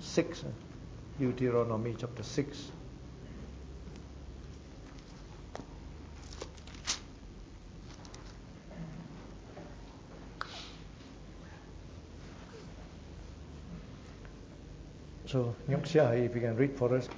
6. Deuteronomy chapter 6. So, Nyoksia, if you can read for us.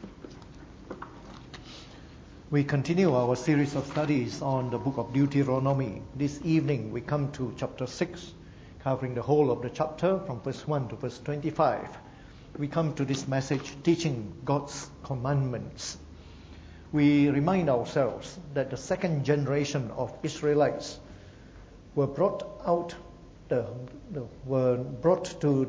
We continue our series of studies on the book of Deuteronomy. This evening we come to chapter 6, covering the whole of the chapter from verse 1 to verse 25. We come to this message, teaching God's commandments. We remind ourselves that the second generation of Israelites were brought out, were brought to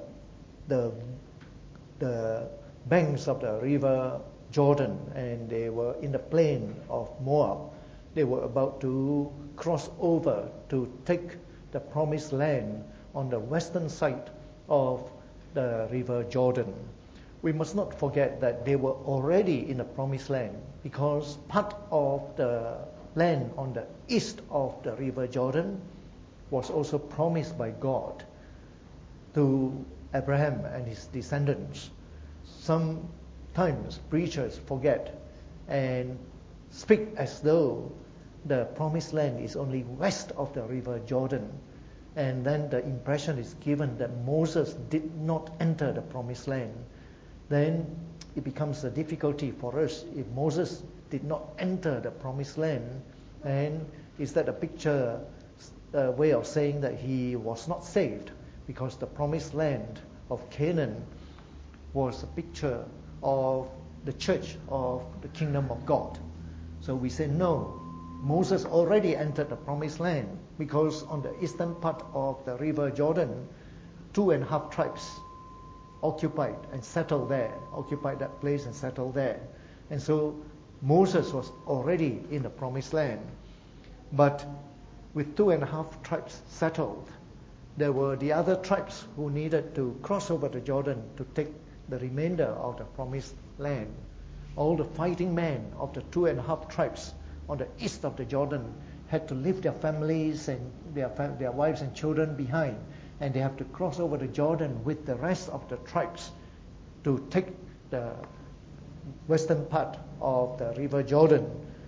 the banks of the river Jordan, and they were in the plain of Moab. They were about to cross over to take the promised land on the western side of the river Jordan. We must not forget that they were already in the promised land, because part of the land on the east of the river Jordan was also promised by God to Abraham and his descendants. Sometimes preachers forget and speak as though the promised land is only west of the river Jordan, and then the impression is given that Moses did not enter the promised land. Then it becomes a difficulty for us. If Moses did not enter the promised land, then is that a picture, a way of saying that he was not saved? Because the promised land of Canaan was a picture of the church of the kingdom of God. So we say no, Moses already entered the promised land, because on the eastern part of the river Jordan, 2.5 tribes occupied that place and settled there. And so Moses was already in the promised land. But with 2.5 tribes settled, there were the other tribes who needed to cross over the Jordan to take the remainder of the promised land. All the fighting men of the 2.5 tribes on the east of the Jordan had to leave their families and their wives and children behind, and they have to cross over the Jordan with the rest of the tribes to take the western part of the river Jordan.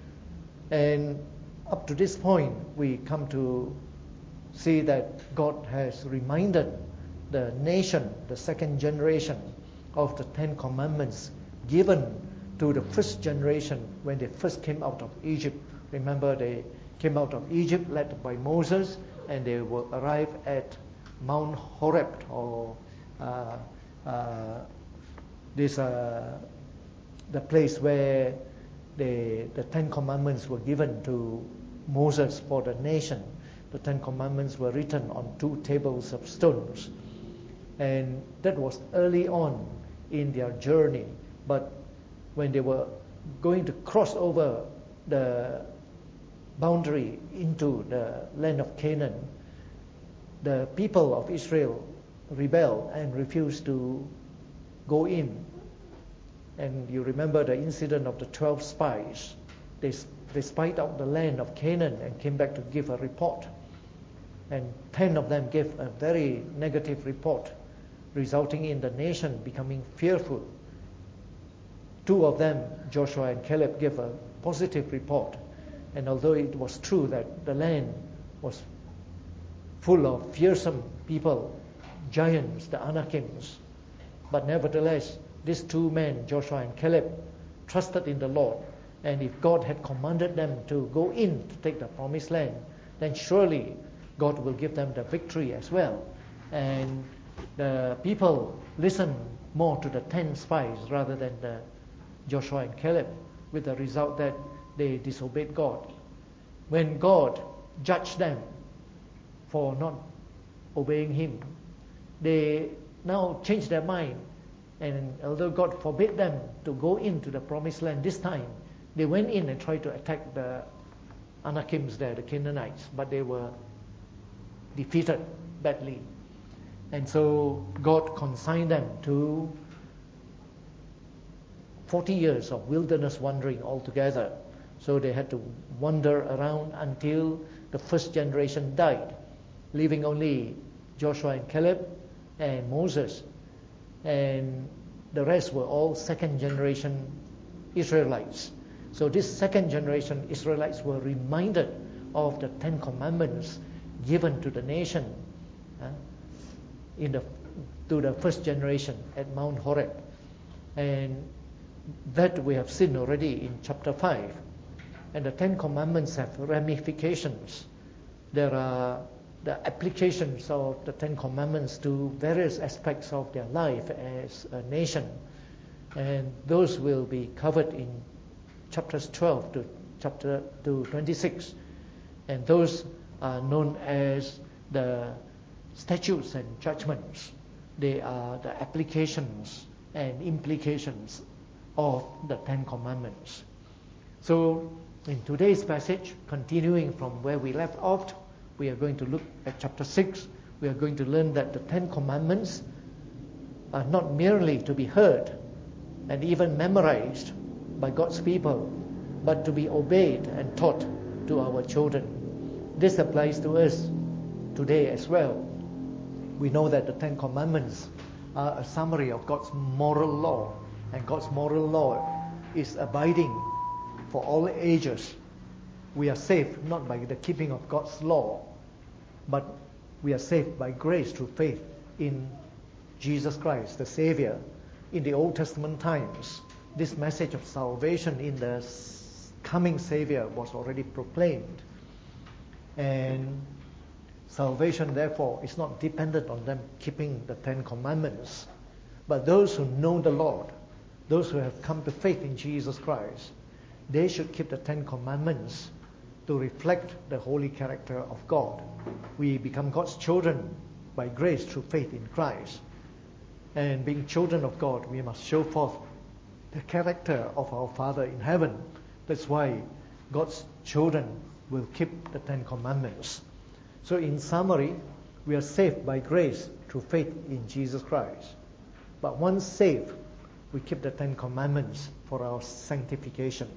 And up to this point, we come to see that God has reminded the nation, the second generation, of the 10 Commandments given to the first generation when they first came out of Egypt. Remember, they came out of Egypt led by Moses, and they will arrive at Mount Horeb, or the place where the 10 Commandments were given to Moses for the nation. The 10 Commandments were written on 2 tables of stones, and that was early on in their journey. But when they were going to cross over the boundary into the land of Canaan, the people of Israel rebelled and refused to go in. And you remember the incident of the 12 spies. They spied out the land of Canaan and came back to give a report. And 10 of them gave a very negative report, resulting in the nation becoming fearful. 2 of them, Joshua and Caleb, gave a positive report. And although it was true that the land was full of fearsome people, giants, the Anakims, but nevertheless, these 2 men, Joshua and Caleb, trusted in the Lord. And if God had commanded them to go in to take the promised land, then surely God will give them the victory as well. And the people listened more to the 10 spies rather than the Joshua and Caleb, with the result that they disobeyed God. When God judged them for not obeying Him, they now changed their mind. And although God forbid them to go into the promised land this time, they went in and tried to attack the Anakims there, the Canaanites, but they were defeated badly. And so God consigned them to 40 years of wilderness wandering altogether. So they had to wander around until the first generation died, leaving only Joshua and Caleb and Moses. and the rest were all second generation Israelites. So this second generation Israelites were reminded of the 10 Commandments given to the nation to the first generation at Mount Horeb. And that we have seen already in chapter 5. And the 10 Commandments have ramifications. There are the applications of the 10 Commandments to various aspects of their life as a nation. And those will be covered in chapters 12 to 26. And those are known as the statutes and judgments. They are the applications and implications of the 10 Commandments. So in today's passage, continuing from where we left off, we are going to look at chapter 6. We are going to learn that the 10 Commandments are not merely to be heard and even memorized by God's people, but to be obeyed and taught to our children. This applies to us today as well. We know that the 10 Commandments are a summary of God's moral law, and God's moral law is abiding for all ages. We are saved not by the keeping of God's law, but we are saved by grace through faith in Jesus Christ, the Savior. In the Old Testament times, this message of salvation in the coming Savior was already proclaimed. And salvation, therefore, is not dependent on them keeping the 10 Commandments. But those who know the Lord, those who have come to faith in Jesus Christ, they should keep the 10 Commandments to reflect the holy character of God. We become God's children by grace through faith in Christ. And being children of God, we must show forth the character of our Father in heaven. That's why God's children will keep the 10 Commandments. So in summary, we are saved by grace through faith in Jesus Christ. But once saved, we keep the 10 Commandments for our sanctification.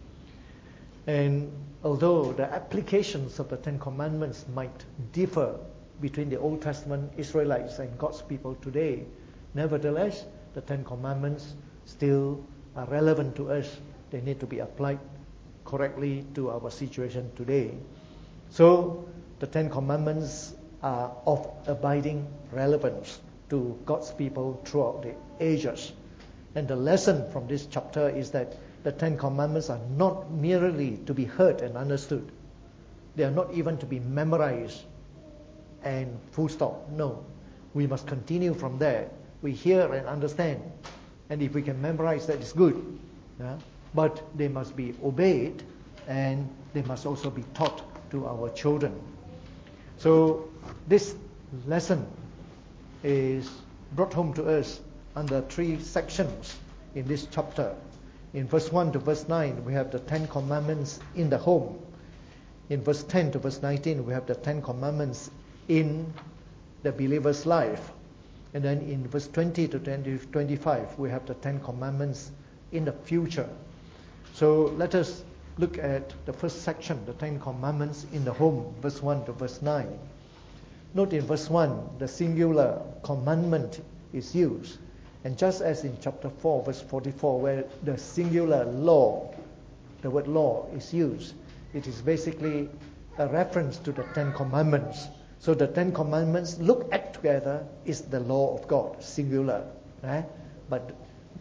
And although the applications of the 10 Commandments might differ between the Old Testament Israelites and God's people today, nevertheless, the 10 Commandments still are relevant to us. They need to be applied correctly to our situation today. So, the 10 Commandments are of abiding relevance to God's people throughout the ages. And the lesson from this chapter is that the 10 Commandments are not merely to be heard and understood. They are not even to be memorized and full stop. No, we must continue from there. We hear and understand. And if we can memorize, that is good. Yeah? But they must be obeyed, and they must also be taught to our children. So this lesson is brought home to us under 3 sections in this chapter. In verse 1 to verse 9, we have the 10 Commandments in the home. In verse 10 to verse 19, we have the 10 Commandments in the believer's life. And then in verse 20 to 25, we have the 10 Commandments in the future. So let us look at the first section, the 10 Commandments in the home, verse 1 to verse 9. Note in verse 1, the singular commandment is used. And just as in chapter 4, verse 44, where the singular law, the word law is used, it is basically a reference to the 10 Commandments. So the 10 Commandments looked at together is the law of God, singular. But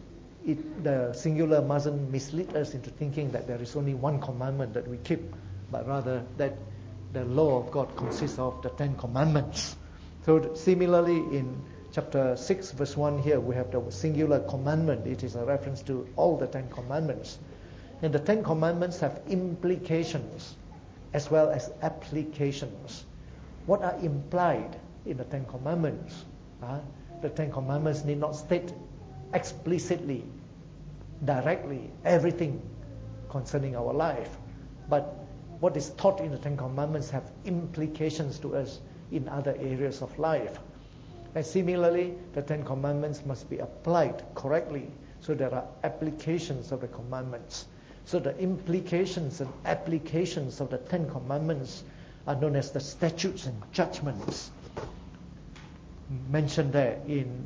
the singular mustn't mislead us into thinking that there is only one commandment that we keep, but rather that the law of God consists of the 10 Commandments. So similarly in chapter 6 verse 1 here we have the singular commandment. It is a reference to all the 10 Commandments. And the 10 Commandments have implications as well as applications. What are implied in the 10 Commandments? The 10 Commandments need not state explicitly, directly, everything concerning our life. But what is taught in the 10 Commandments have implications to us in other areas of life. And similarly, the 10 Commandments must be applied correctly. So there are applications of the commandments. So the implications and applications of the 10 Commandments are known as the statutes and judgments mentioned there in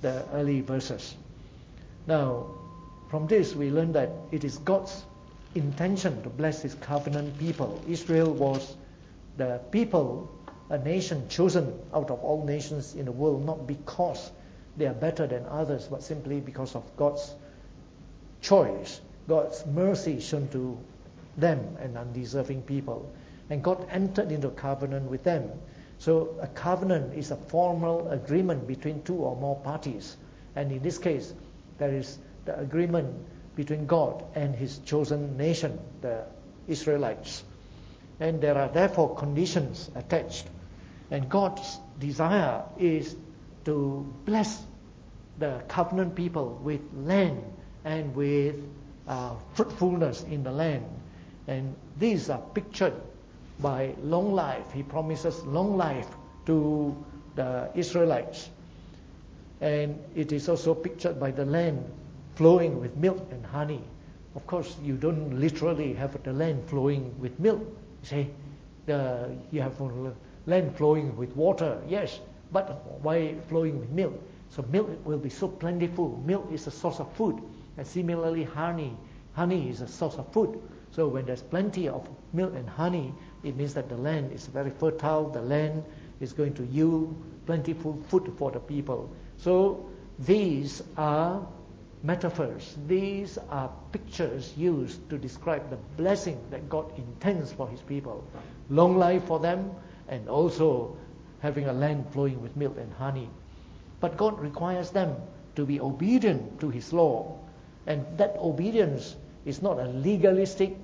the early verses. Now, from this we learn that it is God's intention to bless His covenant people. Israel was the people, a nation chosen out of all nations in the world, not because they are better than others, but simply because of God's choice, God's mercy shown to them, an undeserving people. And God entered into a covenant with them. So a covenant is a formal agreement between two or more parties. And in this case, there is the agreement between God and His chosen nation, the Israelites. And there are therefore conditions attached. And God's desire is to bless the covenant people with land and with fruitfulness in the land. And these are pictured by long life. He promises long life to the Israelites. And it is also pictured by the land flowing with milk and honey. Of course, you don't literally have the land flowing with milk. You say, you have land flowing with water, yes, but why flowing with milk? So milk will be so plentiful. Milk is a source of food. And similarly, honey is a source of food. So when there's plenty of milk and honey, it means that the land is very fertile. The land is going to yield plentiful food for the people. So these are metaphors. These are pictures used to describe the blessing that God intends for His people. Long life for them, and also having a land flowing with milk and honey. But God requires them to be obedient to His law. And that obedience is not a legalistic,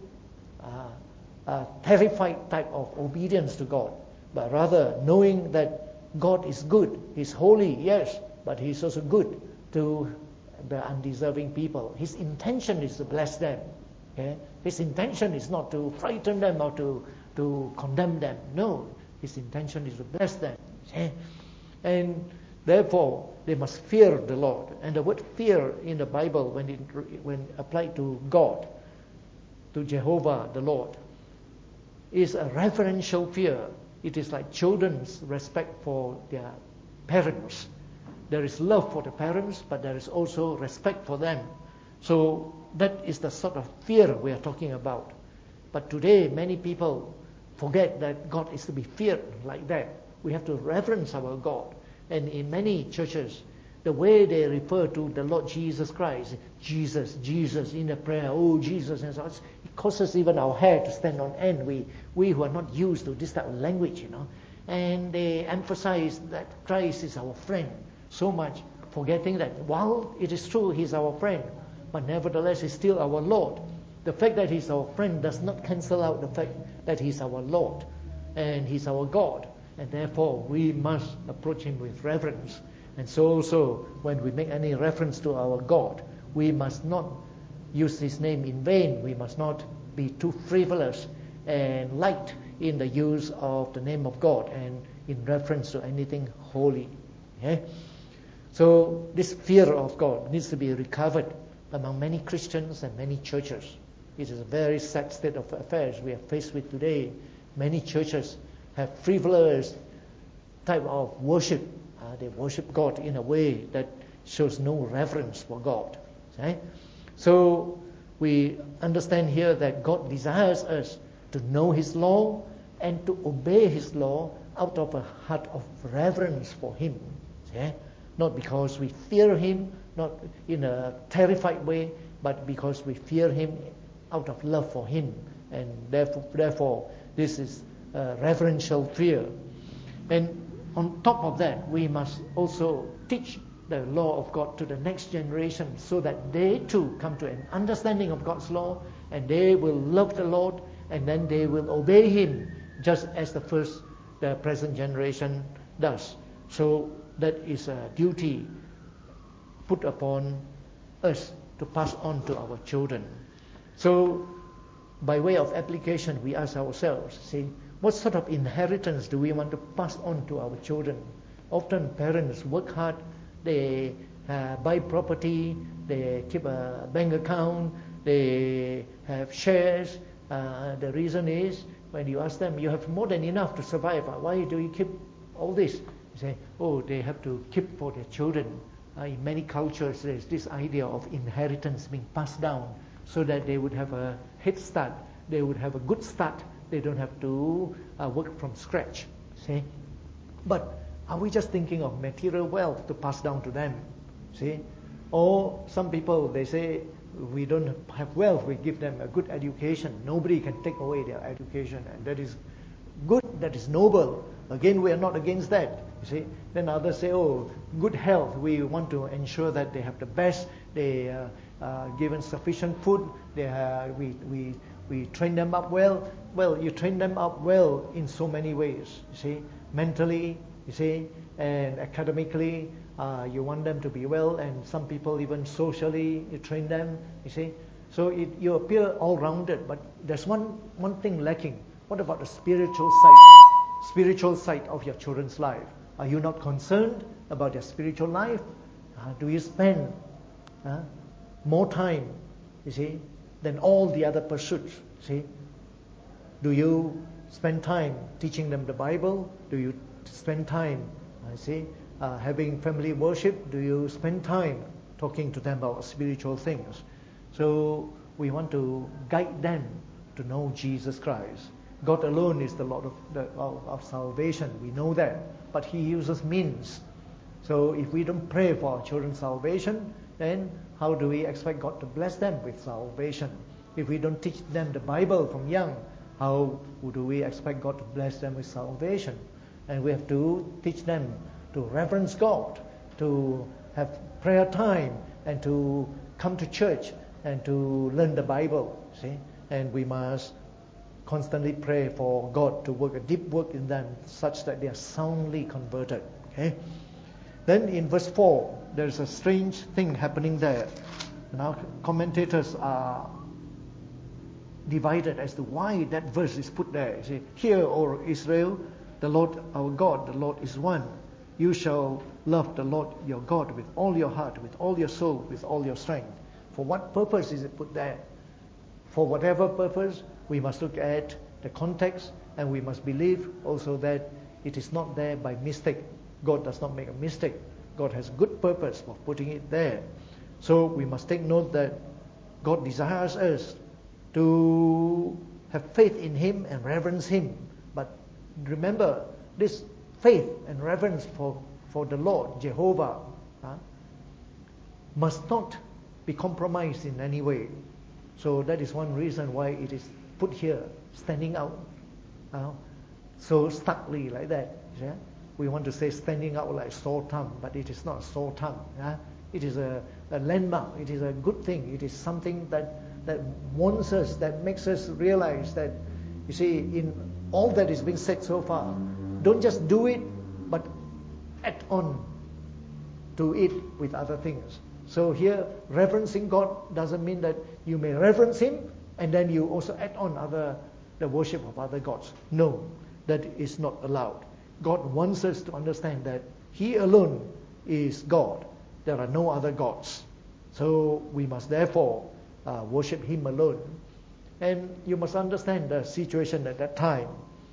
terrified type of obedience to God, but rather knowing that God is good. He's holy, yes, but He's also good to the undeserving people. His intention is to bless them. Okay? His intention is not to frighten them or to condemn them. No, His intention is to bless them. Okay? And therefore, they must fear the Lord. And the word fear in the Bible, when applied to God, to Jehovah the Lord, is a reverential fear. It is like children's respect for their parents. There is love for the parents, but there is also respect for them. So that is the sort of fear we are talking about. But today, many people forget that God is to be feared like that. We have to reverence our God. And in many churches, the way they refer to the Lord Jesus Christ, Jesus in the prayer, oh Jesus, and so on, it causes even our hair to stand on end. We who are not used to this type of language, and they emphasize that Christ is our friend so much, forgetting that while it is true He's our friend, but nevertheless He's still our Lord. The fact that He's our friend does not cancel out the fact that He's our Lord and He's our God. And therefore, we must approach Him with reverence. And so also, when we make any reference to our God, we must not use His name in vain. We must not be too frivolous and light in the use of the name of God and in reference to anything holy. Okay? So this fear of God needs to be recovered among many Christians and many churches. It is a very sad state of affairs we are faced with today. Many churches have frivolous type of worship. They worship God in a way that shows no reverence for God. Okay? So we understand here that God desires us to know His law and to obey His law out of a heart of reverence for Him. Okay? Not because we fear Him, not in a terrified way, but because we fear Him out of love for Him. And therefore this is reverential fear. And on top of that, we must also teach the law of God to the next generation so that they too come to an understanding of God's law and they will love the Lord and then they will obey Him just as the present generation does. So that is a duty put upon us to pass on to our children. So by way of application, we ask ourselves, what sort of inheritance do we want to pass on to our children? Often parents work hard, they buy property, they keep a bank account, they have shares. The reason is, when you ask them, you have more than enough to survive. Why do you keep all this? You say, they have to keep for their children in many cultures, there's this idea of inheritance being passed down so that they would have a head start, they would have a good start, they don't have to work from scratch. See? But are we just thinking of material wealth to pass down to them? See? Or some people, they say, we don't have wealth, we give them a good education. Nobody can take away their education, and that is good, that is noble. Again, we are not against that. You see? Then others say, oh, good health, we want to ensure that they have the best, they are given sufficient food, we train them up well. Well, you train them up well in so many ways, you see, mentally, you see, and academically, you want them to be well, and some people even socially, you train them, you see. So you appear all-rounded, but there's one thing lacking. What about the spiritual side of your children's life? Are you not concerned about their spiritual life? Do you spend more time, you see, than all the other pursuits? See, do you spend time teaching them the Bible? Do you spend time, having family worship? Do you spend time talking to them about spiritual things? So we want to guide them to know Jesus Christ. God alone is the Lord of salvation. We know that, but He uses means. So if we don't pray for our children's salvation, then how do we expect God to bless them with salvation? If we don't teach them the Bible from young, how do we expect God to bless them with salvation? And we have to teach them to reverence God, to have prayer time, and to come to church and to learn the Bible. See, and we must constantly pray for God to work a deep work in them, such that they are soundly converted. Okay. Then in verse 4, there's a strange thing happening there. Now commentators are divided as to why that verse is put there. See, hear, O Israel, the Lord our God, the Lord is one. You shall love the Lord your God with all your heart, with all your soul, with all your strength. For what purpose is it put there? For whatever purpose, we must look at the context, and we must believe also that it is not there by mistake. God does not make a mistake. God has good purpose for putting it there. So we must take note that God desires us to have faith in Him and reverence Him. But remember, this faith and reverence for the Lord, Jehovah, must not be compromised in any way. So that is one reason why it is put here, standing out so starkly like that. Yeah? We want to say standing out like sore thumb, but it is not a sore thumb. Yeah? It is a landmark. It is a good thing. It is something that warns us, that makes us realize that, you see, in all that is being said so far, don't just do it, but add on to it with other things. So here, reverencing God doesn't mean that you may reverence Him and then you also add on the worship of other gods. No, that is not allowed. God wants us to understand that He alone is God. There are no other gods. So we must therefore worship Him alone. And you must understand the situation at that time.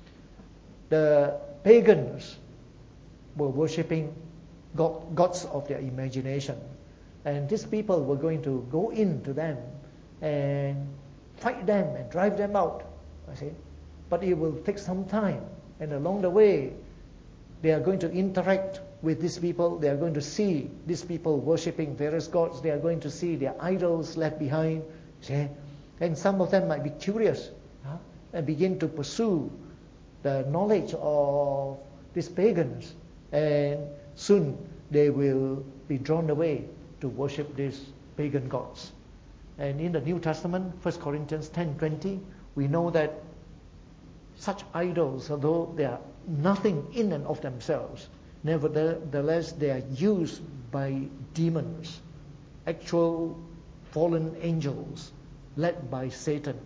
The pagans were worshipping gods of their imagination. And these people were going to go into them and fight them and drive them out. But it will take some time. And along the way, they are going to interact with these people. They are going to see these people worshipping various gods. They are going to see their idols left behind. And some of them might be curious and begin to pursue the knowledge of these pagans. And soon they will be drawn away to worship these pagan gods. And in the New Testament, 1 Corinthians 10:20, we know that such idols, although they are nothing in and of themselves, nevertheless they are used by demons, actual fallen angels led by Satan,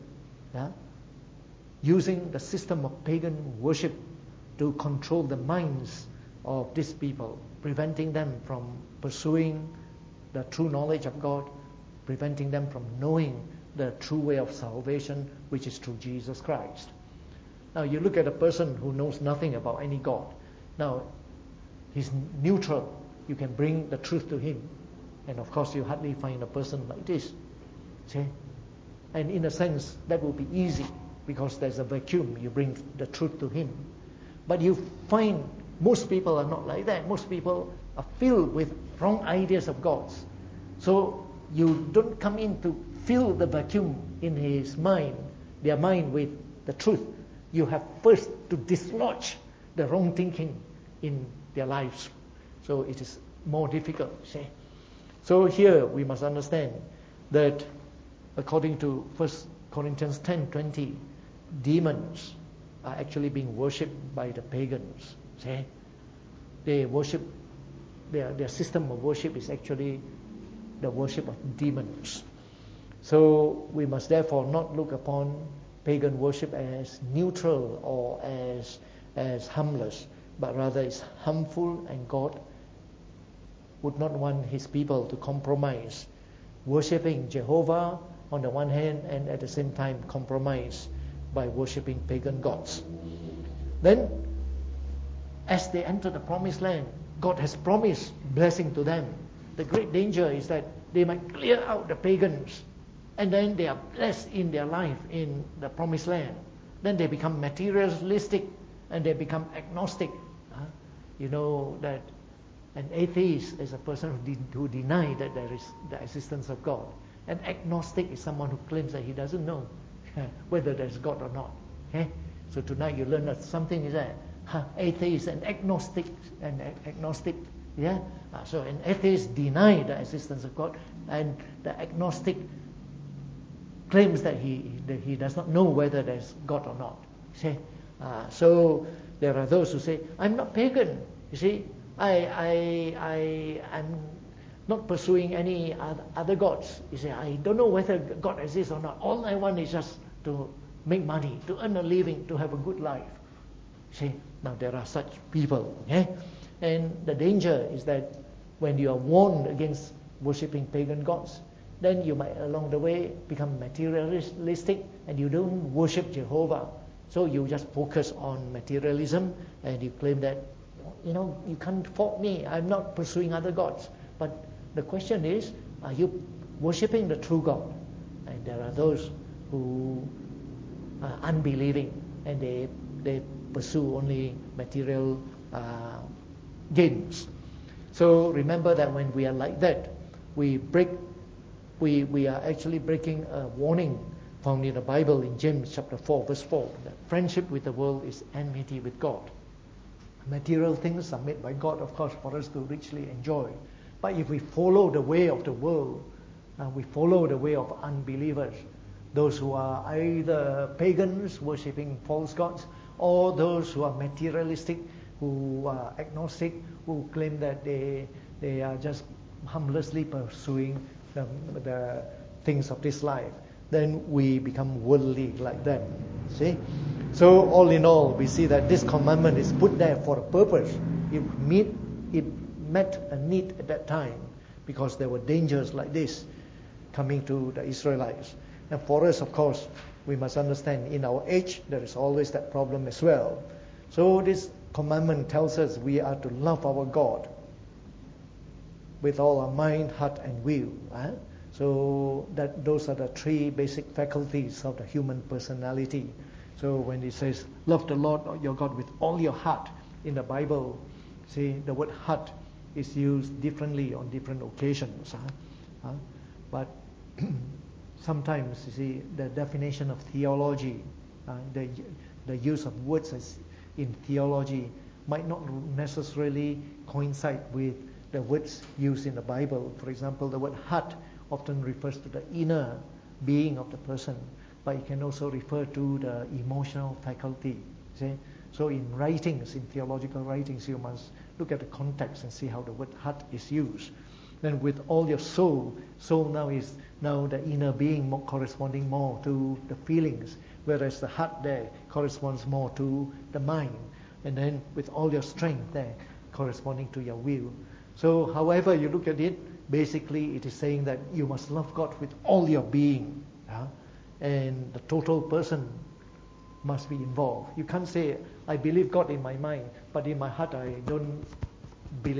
using the system of pagan worship to control the minds of these people, preventing them from pursuing the true knowledge of God, preventing them from knowing the true way of salvation, which is through Jesus Christ. Now you look at a person who knows nothing about any God. Now he's neutral. you can bring the truth to him. And of course, you hardly find a person like this. See? And in a sense, that will be easy because there's a vacuum. You bring the truth to him. But you find most people are not like that. Most people are filled with wrong ideas of God. So you don't come in to fill the vacuum in his mind, their mind with the truth. You have first to dislodge the wrong thinking in their lives. So it is more difficult, see. So here we must understand that according to 1 Corinthians 10:20, demons are actually being worshipped by the pagans. See? They worship, their system of worship is actually the worship of demons. So we must therefore not look upon pagan worship as neutral or as harmless, but rather it's harmful, and God would not want his people to compromise, worshipping Jehovah on the one hand and at the same time compromise by worshipping pagan gods. Then, as they enter the promised land, God has promised blessing to them. The great danger is that they might clear out the pagans, and then they are blessed in their life in the promised land. Then they become materialistic and they become agnostic. You know that an atheist is a person who denies that there is the existence of God. An agnostic is someone who claims that he doesn't know whether there's God or not. Okay? So tonight you learn that something is that atheist and agnostic Yeah. So an atheist denies the existence of God, and the agnostic claims that he does not know whether there's God or not. See? So there are those who say, I'm not pagan. You see, I'm not pursuing any other gods. You say, I don't know whether God exists or not. All I want is just to make money, to earn a living, to have a good life. See, now there are such people. Okay? And the danger is that when you are warned against worshipping pagan gods, then you might along the way become materialistic and you don't worship Jehovah. So you just focus on materialism and you claim that, you can't fault me. I'm not pursuing other gods. But the question is, are you worshipping the true God? And there are those who are unbelieving and they pursue only material gains. So remember that when we are like that, we are actually breaking a warning found in the Bible in James chapter 4 verse 4, that friendship with the world is enmity with God. Material things are made by God, of course, for us to richly enjoy. But if we follow the way of the world, we follow the way of unbelievers, those who are either pagans worshipping false gods, or those who are materialistic, who are agnostic, who claim that they are just harmlessly pursuing the things of this life, then we become worldly like them. See? So all in all, we see that this commandment is put there for a purpose. It met a need at that time because there were dangers like this coming to the Israelites. And for us, of course, we must understand in our age there is always that problem as well. So this commandment tells us we are to love our God with all our mind, heart and will. So that those are the three basic faculties of the human personality. So when it says love the Lord your God with all your heart in the Bible, see the word heart is used differently on different occasions. But sometimes you see the definition of theology, the use of words in theology might not necessarily coincide with the words used in the Bible. For example, the word heart often refers to the inner being of the person, but it can also refer to the emotional faculty. See? So in writings, in theological writings, you must look at the context and see how the word heart is used. Then with all your soul now is the inner being corresponding more to the feelings, whereas the heart there corresponds more to the mind. And then with all your strength there corresponding to your will. So however you look at it, basically it is saying that you must love God with all your being. And the total person must be involved. You can't say, I believe God in my mind, but in my heart I don't believe.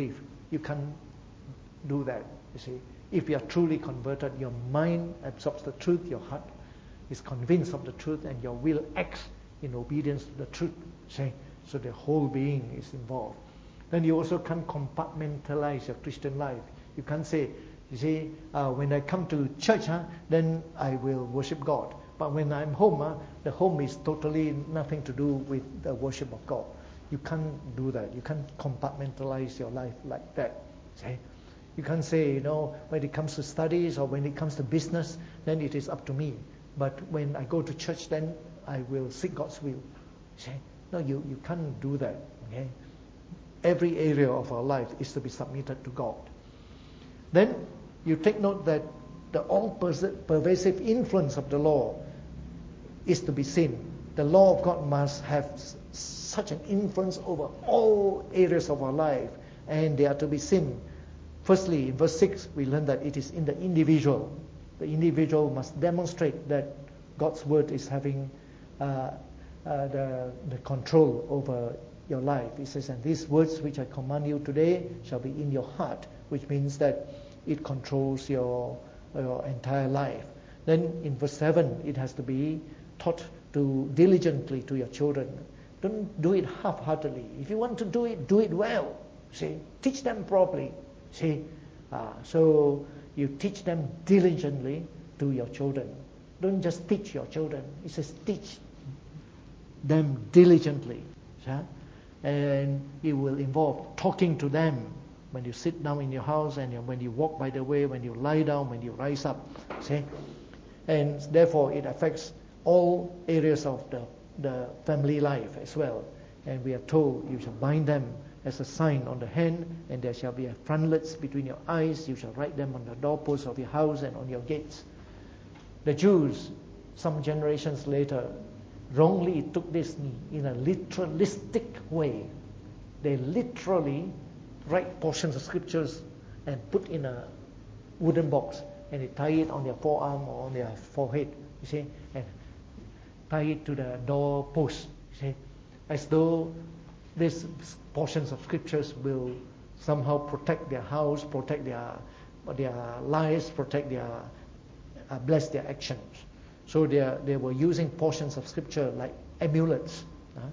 you can't do that, you see. If you are truly converted, your mind absorbs the truth, your heart is convinced of the truth, and your will acts in obedience to the truth, see. So the whole being is involved. Then you also can't compartmentalize your Christian life. You can't say, you see, when I come to church, then I will worship God. But when I'm home, the home is totally nothing to do with the worship of God. You can't do that. You can't compartmentalize your life like that. See? You can't say, when it comes to studies or when it comes to business, then it is up to me. But when I go to church, then I will seek God's will. See? No, you can't do that. Okay? Every area of our life is to be submitted to God. Then you take note that the all-pervasive influence of the law is to be seen. The law of God must have such an influence over all areas of our life, and they are to be seen. Firstly, in verse 6, we learn that it is in the individual. The individual must demonstrate that God's word is having the control over your life. It says, and these words which I command you today shall be in your heart, which means that it controls your entire life. Then in verse 7, it has to be taught diligently to your children. Don't do it half-heartedly. If you want to do it well. See, teach them properly. See, so you teach them diligently to your children. Don't just teach your children. It says teach them diligently. See? And it will involve talking to them when you sit down in your house, and when you walk by the way, when you lie down, when you rise up. See? And therefore it affects all areas of the family life as well. And we are told you shall bind them as a sign on the hand, and there shall be a frontlets between your eyes. You shall write them on the doorposts of your house and on your gates. The Jews, some generations later, wrongly took this in a literalistic way. They literally write portions of scriptures and put in a wooden box, and they tie it on their forearm or on their forehead, you see, and tie it to the doorpost, you see, as though these portions of scriptures will somehow protect their house, protect their lives, bless their actions. So they were using portions of scripture like amulets.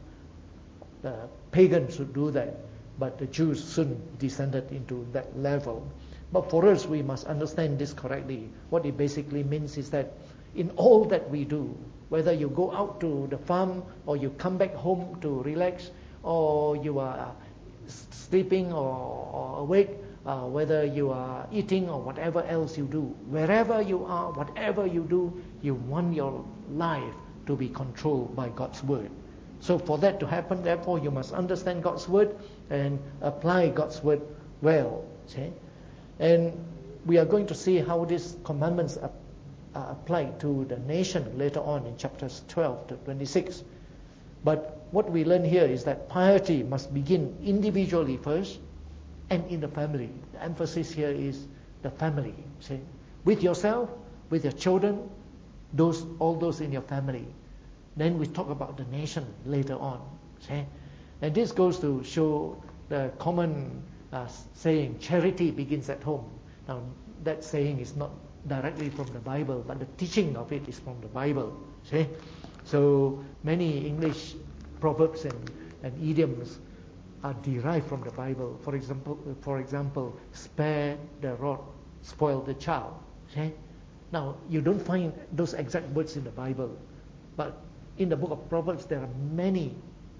The pagans would do that, but the Jews soon descended into that level. But for us, we must understand this correctly. What it basically means is that in all that we do, whether you go out to the farm or you come back home to relax, or you are sleeping or awake, whether you are eating or whatever else you do, wherever you are, whatever you do, you want your life to be controlled by God's word. So for that to happen, therefore, you must understand God's word and apply God's word well. See? And we are going to see how these commandments are applied to the nation later on in chapters 12 to 26. But what we learn here is that piety must begin individually first and in the family. The emphasis here is the family. See? With yourself, with your children, all those in your family. Then we talk about the nation later on. See? And this goes to show the common saying, charity begins at home. Now, that saying is not directly from the Bible, but the teaching of it is from the Bible. See? So many English proverbs and idioms are derived from the Bible. For example, spare the rod, spoil the child. See? Now, you don't find those exact words in the Bible, but in the book of Proverbs, there are many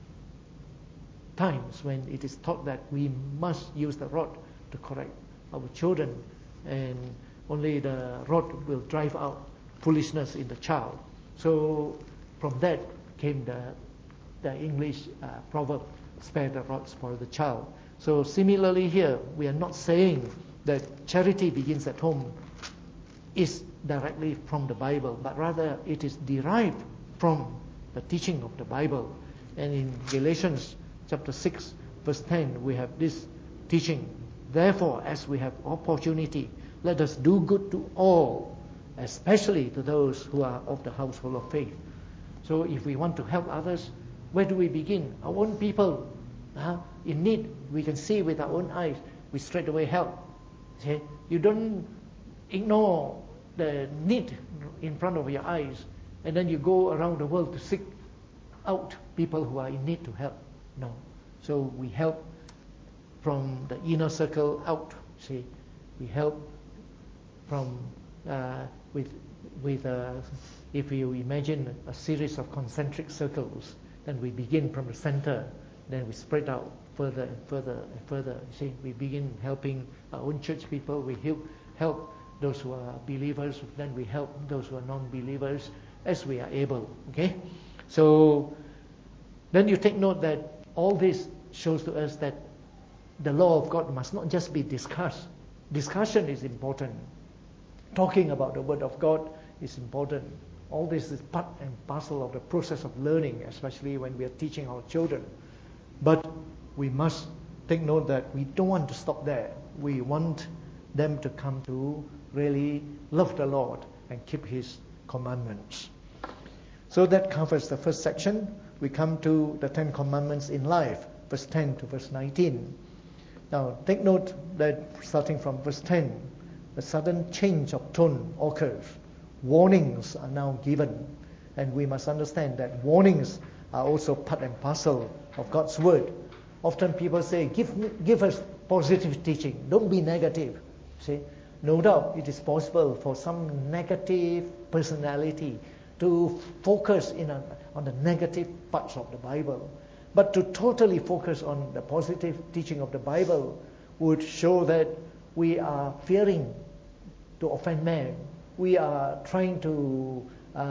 times when it is taught that we must use the rod to correct our children, and only the rod will drive out foolishness in the child. So from that came the English proverb, spare the rod, spoil the child. So similarly here, we are not saying that charity begins at home is directly from the Bible, but rather it is derived from the teaching of the Bible. And in Galatians chapter 6 verse 10, we have this teaching. Therefore, as we have opportunity, let us do good to all, especially to those who are of the household of faith. So if we want to help others, where do we begin? Our own people in need, we can see with our own eyes. we straight away help. See? You don't ignore the need in front of your eyes, and then you go around the world to seek out people who are in need to help. No. So we help from the inner circle out. See, we help from if you imagine a series of concentric circles, then we begin from the center, then we spread out further and further and further. See, we begin helping our own church people. We help those who are believers. Then we help those who are non-believers as we are able. Okay, so then you take note that all this shows to us that the law of God must not just be discussed. Discussion is important. Talking about the Word of God is important. All this is part and parcel of the process of learning, especially when we are teaching our children. But we must take note that we don't want to stop there. We want them to come to really love the Lord and keep His commandments. So that covers the first section. We come to the 10 Commandments in life, verse 10 to verse 19. Now, take note that starting from verse 10, a sudden change of tone occurs. Warnings are now given, and we must understand that warnings are also part and parcel of God's Word. Often people say, give us positive teaching, don't be negative. See, no doubt it is possible for some negative personality to focus on the negative parts of the Bible. But to totally focus on the positive teaching of the Bible would show that we are fearing to offend man. We are trying to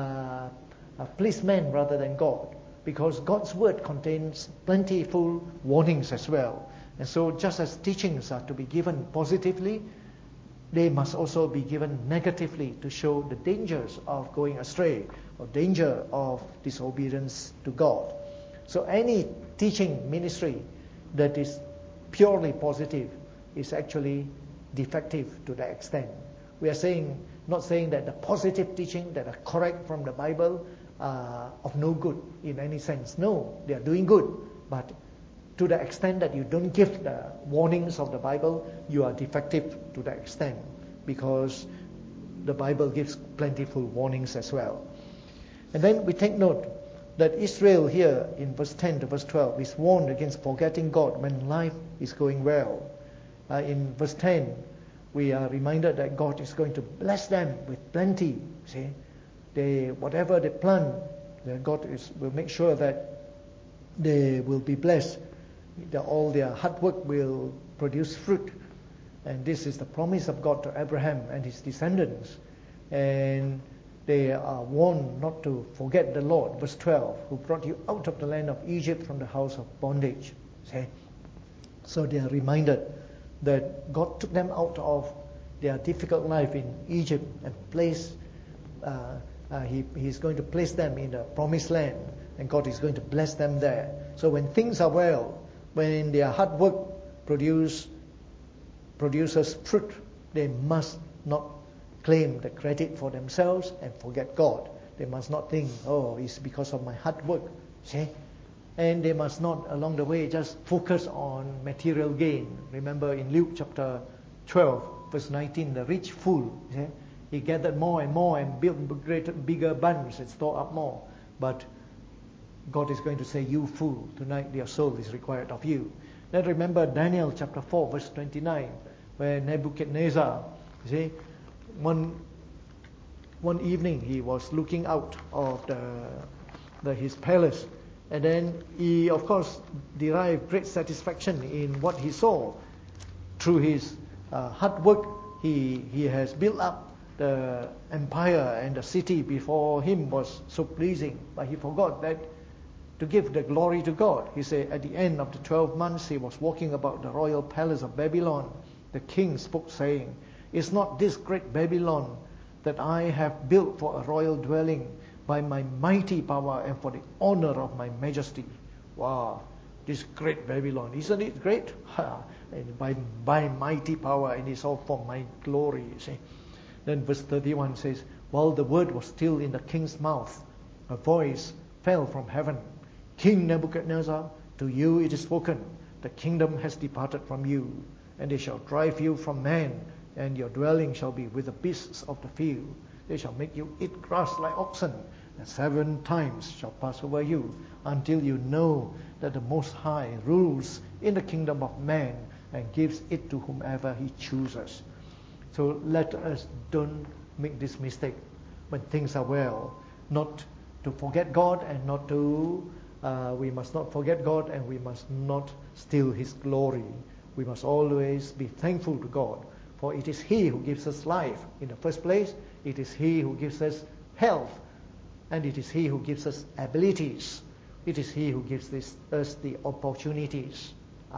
please man rather than God, because God's Word contains plentiful warnings as well. And so just as teachings are to be given positively, they must also be given negatively to show the dangers of going astray or danger of disobedience to God. So any teaching ministry that is purely positive is actually defective to that extent. We are not saying that the positive teaching that are correct from the Bible are of no good in any sense. No, they are doing good. But to the extent that you don't give the warnings of the Bible, you are defective to that extent, because the Bible gives plentiful warnings as well. And then we take note that Israel here in verse 10 to verse 12 is warned against forgetting God when life is going well. In verse 10, we are reminded that God is going to bless them with plenty. See, whatever they plant, God will make sure that they will be blessed. All their hard work will produce fruit. And this is the promise of God to Abraham and his descendants. And they are warned not to forget the Lord, verse 12, who brought you out of the land of Egypt from the house of bondage. See? So they are reminded that God took them out of their difficult life in Egypt and He's going to place them in the promised land, and God is going to bless them there. So when things are well, when their hard work produces fruit, they must not claim the credit for themselves and forget God. They must not think, it's because of my hard work. See? And they must not, along the way, just focus on material gain. Remember in Luke chapter 12, verse 19, the rich fool, see? He gathered more and more and built bigger barns and stored up more. But God is going to say, you fool, tonight your soul is required of you. Then remember Daniel chapter 4, verse 29, where Nebuchadnezzar, see, one evening he was looking out of his palace, and then he, of course, derived great satisfaction in what he saw. Through his hard work, he has built up the empire, and the city before him was so pleasing. But he forgot that to give the glory to God. He said at the end of the 12 months he was walking about the royal palace of Babylon. The king spoke, saying, is not this great Babylon that I have built for a royal dwelling by my mighty power and for the honor of my majesty? Wow, this great Babylon, isn't it great? And by mighty power, and it's all for my glory, you see. Then verse 31 says, while the word was still in the king's mouth, a voice fell from heaven. King Nebuchadnezzar, to you it is spoken, the kingdom has departed from you, and they shall drive you from man, and your dwelling shall be with the beasts of the field. They shall make you eat grass like oxen, and 7 times shall pass over you, until you know that the Most High rules in the kingdom of man and gives it to whomever he chooses. So let us don't make this mistake when things are well, not to forget God and not to, we must not forget God and we must not steal his glory. We must always be thankful to God, for it is he who gives us life in the first place. It is he who gives us health, and it is he who gives us abilities. It is he who gives us the opportunities.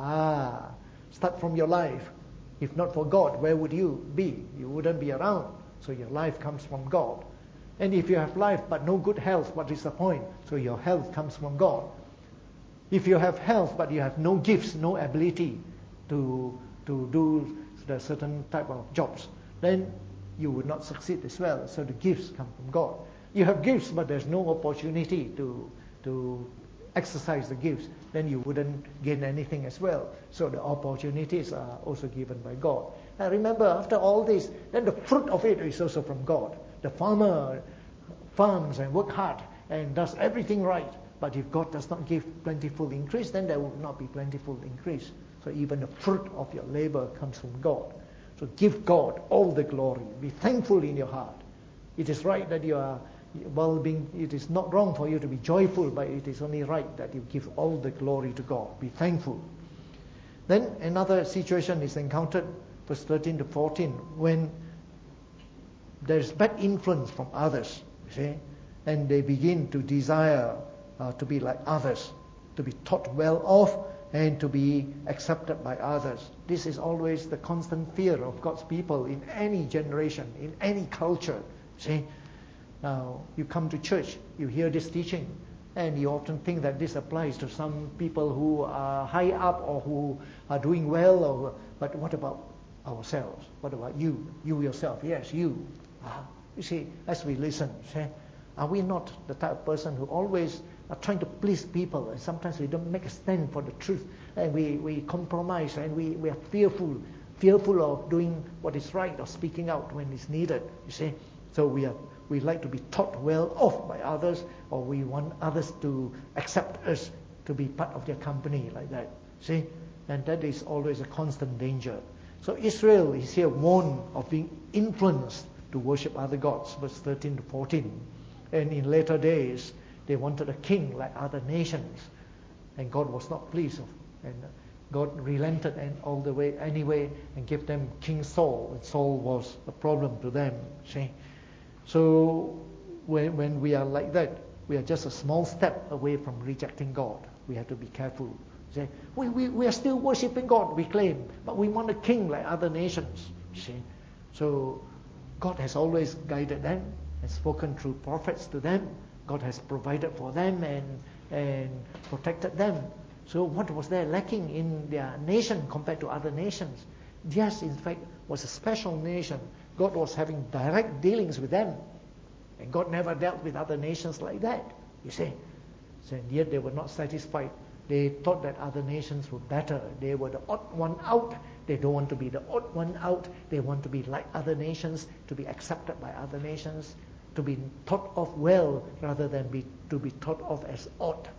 Start from your life. If not for God, where would you be? You wouldn't be around. So your life comes from God. And if you have life but no good health, what is the point? So your health comes from God. If you have health but you have no gifts, no ability to do the certain type of jobs, then you would not succeed as well. So the gifts come from God. You have gifts but there's no opportunity to exercise the gifts, then you wouldn't gain anything as well. So the opportunities are also given by God. And remember, after all this, then the fruit of it is also from God. The farmer farms and works hard and does everything right. But if God does not give plentiful increase, then there will not be plentiful increase. So even the fruit of your labor comes from God. So give God all the glory. Be thankful in your heart. It is right that you are it is not wrong for you to be joyful, but it is only right that you give all the glory to God. Be thankful. Then another situation is encountered, verse 13 to 14, when there is bad influence from others, you see, and they begin to desire to be like others, to be taught well of, and to be accepted by others. This is always the constant fear of God's people in any generation, in any culture. See, now you come to church, you hear this teaching, and you often think that this applies to some people who are high up or who are doing well. But what about ourselves? What about you? You yourself? Yes, you. You see, as we listen, see, are we not the type of person who always are trying to please people, and sometimes we don't make a stand for the truth, and we compromise, and we are fearful of doing what is right or speaking out when it's needed, you see. So we like to be taught well of by others, or we want others to accept us to be part of their company like that, see. And that is always a constant danger. So Israel is here warned of being influenced to worship other gods, verse 13 to 14. And in later days, they wanted a king like other nations, and God was not pleased. And God relented all the way anyway and gave them King Saul, and Saul was a problem to them. See? So when we are like that, we are just a small step away from rejecting God. We have to be careful. See? We are still worshiping God, we claim, but we want a king like other nations. See? So God has always guided them and spoken through prophets to them. God has provided for them and protected them. So what was there lacking in their nation compared to other nations? Yes, in fact, was a special nation. God was having direct dealings with them. And God never dealt with other nations like that, you see. So, and yet they were not satisfied. They thought that other nations were better. They were the odd one out. They don't want to be the odd one out. They want to be like other nations, to be accepted by other nations, to be thought of well rather than to be thought of as odd.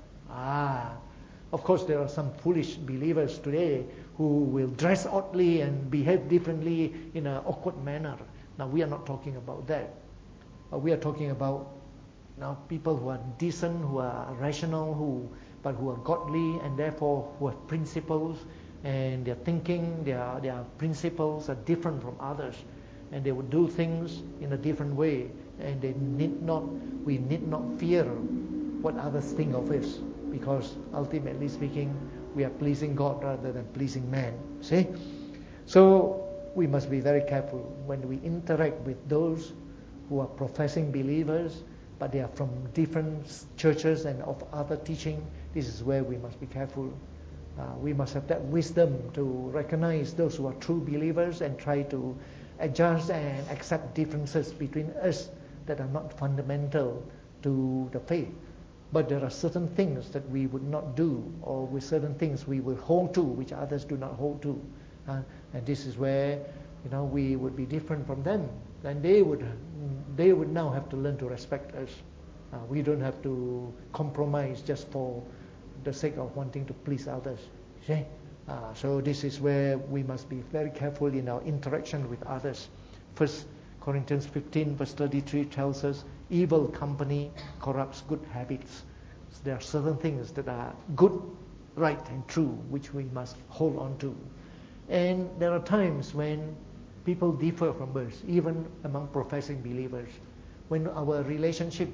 Of course, there are some foolish believers today who will dress oddly and behave differently in an awkward manner. Now, we are not talking about that. We are talking about people who are decent, who are rational, but who are godly, and therefore who have principles, and their thinking, their principles are different from others, and they would do things in a different way, and we need not fear what others think of us, because ultimately speaking, we are pleasing God rather than pleasing man. See? So we must be very careful when we interact with those who are professing believers, but they are from different churches and of other teaching. This is where we must be careful. We must have that wisdom to recognize those who are true believers and try to adjust and accept differences between us that are not fundamental to the faith. But there are certain things that we would not do, or with certain things we will hold to, which others do not hold to. And this is where we would be different from them. And they would now have to learn to respect us. We don't have to compromise just for the sake of wanting to please others. See? So this is where we must be very careful in our interaction with others. 1 Corinthians 15 verse 33 tells us, evil company corrupts good habits. So there are certain things that are good, right and true, which we must hold on to. And there are times when people differ from us, even among professing believers, when our relationship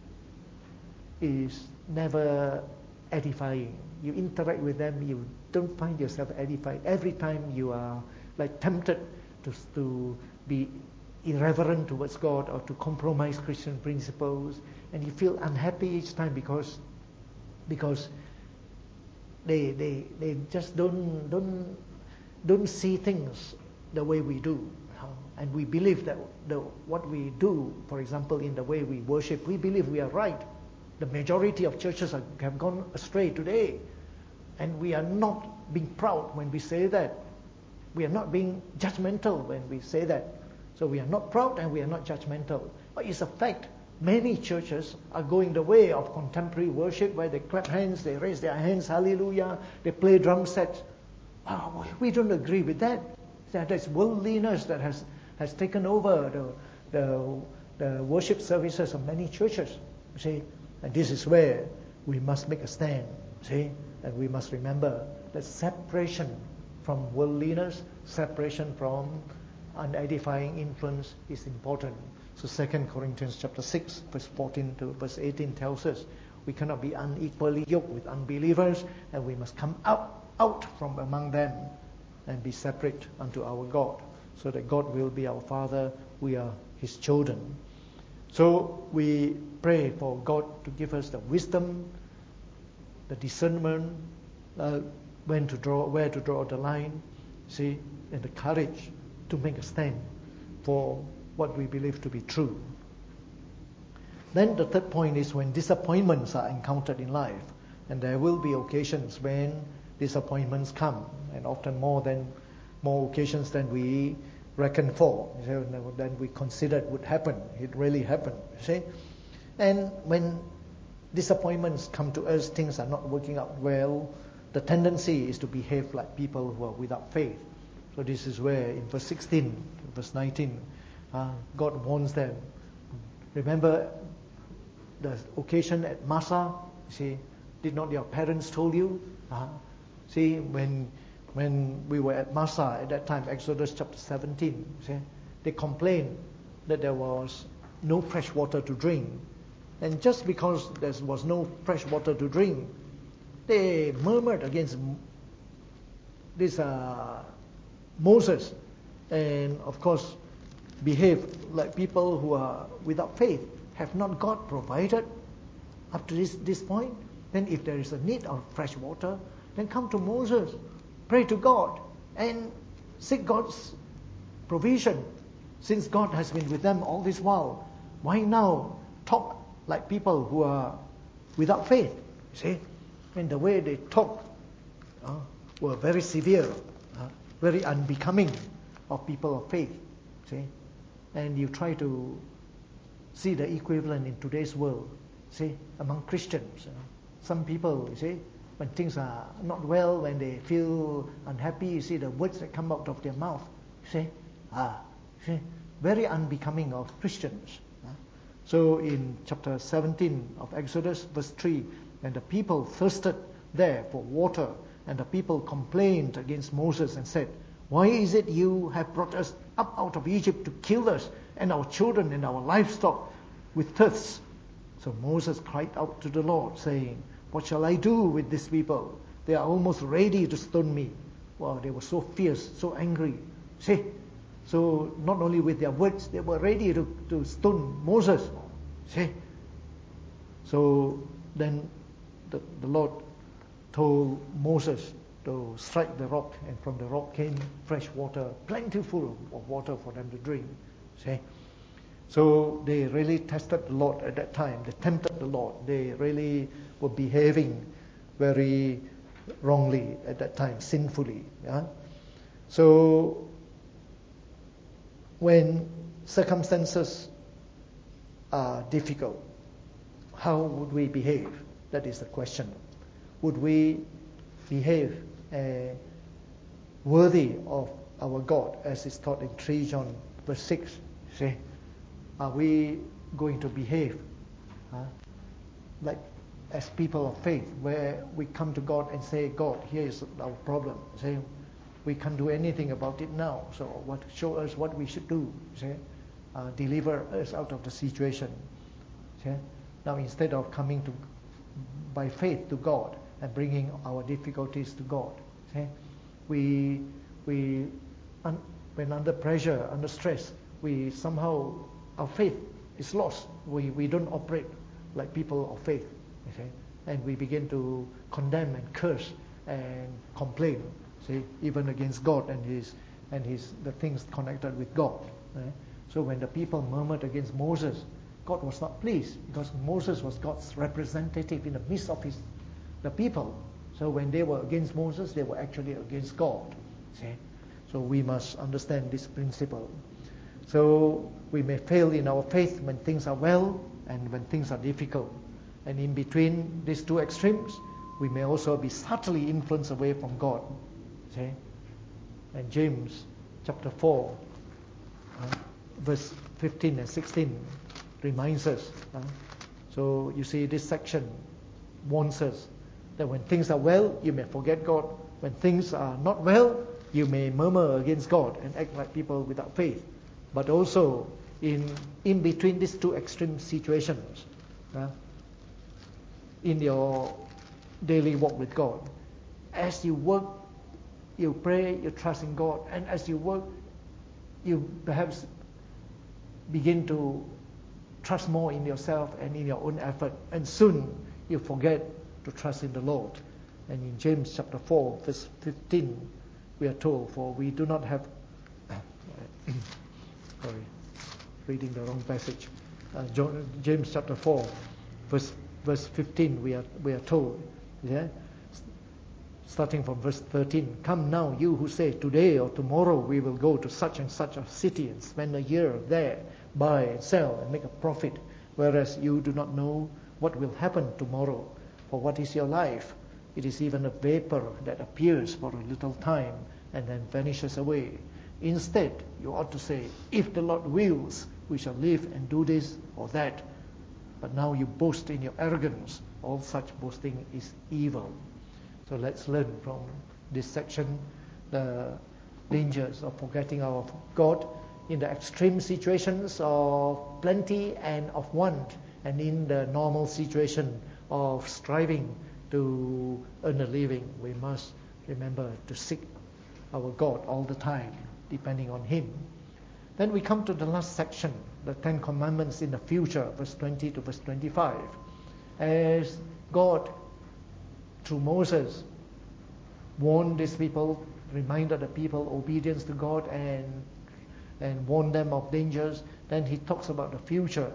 is never edifying. You interact with them, you don't find yourself edified. Every time you are tempted to be irreverent towards God or to compromise Christian principles, and you feel unhappy each time because they just don't see things the way we do. And we believe that what we do, for example, in the way we worship, we believe we are right. The majority of churches have gone astray today. And we are not being proud when we say that. We are not being judgmental when we say that. So we are not proud and we are not judgmental. But it's a fact. Many churches are going the way of contemporary worship, where they clap hands, they raise their hands, hallelujah, they play drum sets. Oh, we don't agree with that. That's worldliness that has taken over the worship services of many churches. See? And this is where we must make a stand. See? And we must remember that separation from worldliness, separation from unedifying influence is important. So 2 Corinthians chapter 6, verse 14 to verse 18 tells us we cannot be unequally yoked with unbelievers, and we must come out from among them and be separate unto our God, so that God will be our Father, we are His children. So we pray for God to give us the wisdom, the discernment, where to draw the line, see, and the courage to make a stand for what we believe to be true. Then the third point is when disappointments are encountered in life, and there will be occasions when disappointments come, and often more occasions than we reckon for, than we considered would happen. It really happened, see. And when disappointments come to us, things are not working out well, the tendency is to behave like people who are without faith. So this is where in verse 16, verse 19, God warns them. Remember the occasion at Massa? See, did not your parents told you? See, when we were at Massa at that time, Exodus chapter 17, see, they complained that there was no fresh water to drink. And just because there was no fresh water to drink, they murmured against this Moses, and of course behaved like people who are without faith. Have not God provided up to this point? Then if there is a need of fresh water, then come to Moses, pray to God, and seek God's provision. Since God has been with them all this while, why now talk like people who are without faith? See? And the way they talk were very severe, very unbecoming of people of faith. See? And you try to see the equivalent in today's world. See? Among Christians, some people, you see, when things are not well, when they feel unhappy, you see the words that come out of their mouth. See? Very unbecoming of Christians. So in chapter 17 of Exodus, verse 3, and the people thirsted there for water, and the people complained against Moses and said, why is it you have brought us up out of Egypt to kill us and our children and our livestock with thirst? So Moses cried out to the Lord, saying, what shall I do with these people? They are almost ready to stone me. Wow, they were so fierce, so angry. See? So not only with their words, they were ready to stone Moses. See? So then the Lord told Moses to strike the rock, and from the rock came fresh water, plentiful of water for them to drink. See? So they really tested the Lord at that time. They tempted the Lord. They really were behaving very wrongly at that time, sinfully. Yeah? So when circumstances are difficult, how would we behave? That is the question. Would we behave worthy of our God, as is taught in 3 John verse 6? See, are we going to behave like as people of faith, where we come to God and say, God, here is our problem. Say, we can't do anything about it now. So show us what we should do. Say, deliver us out of the situation. See? Now, instead of coming by faith to God and bringing our difficulties to God, see? When under pressure, under stress, we somehow, our faith is lost. We don't operate like people of faith. Okay? And we begin to condemn and curse and complain, see, even against God and the things connected with God. Right? So when the people murmured against Moses, God was not pleased, because Moses was God's representative in the midst of the people. So when they were against Moses, they were actually against God. See? So we must understand this principle. So we may fail in our faith when things are well and when things are difficult. And in between these two extremes, we may also be subtly influenced away from God. See? And James chapter 4, verse 15 and 16 reminds us. So you see, this section warns us that when things are well, you may forget God. When things are not well, you may murmur against God and act like people without faith. But also in between these two extreme situations, in your daily walk with God, as you work, you pray, you trust in God, and as you work, you perhaps begin to trust more in yourself and in your own effort, and soon you forget to trust in the Lord. And in James chapter 4, verse 15, we are told, for we do not have sorry, reading the wrong passage. James chapter 4, verse 15, we are told, starting from verse 13, come now, you who say, today or tomorrow we will go to such and such a city and spend a year there, buy and sell and make a profit, whereas you do not know what will happen tomorrow. For what is your life? It is even a vapor that appears for a little time and then vanishes away. Instead, you ought to say, if the Lord wills, we shall live and do this or that. But now you boast in your arrogance. All such boasting is evil. So let's learn from this section the dangers of forgetting our God in the extreme situations of plenty and of want, and in the normal situation of striving to earn a living. We must remember to seek our God all the time, depending on Him. Then we come to the last section, the 10 Commandments in the future, verse 20 to verse 25. As God, through Moses, warned these people, reminded the people obedience to God and warned them of dangers, then He talks about the future.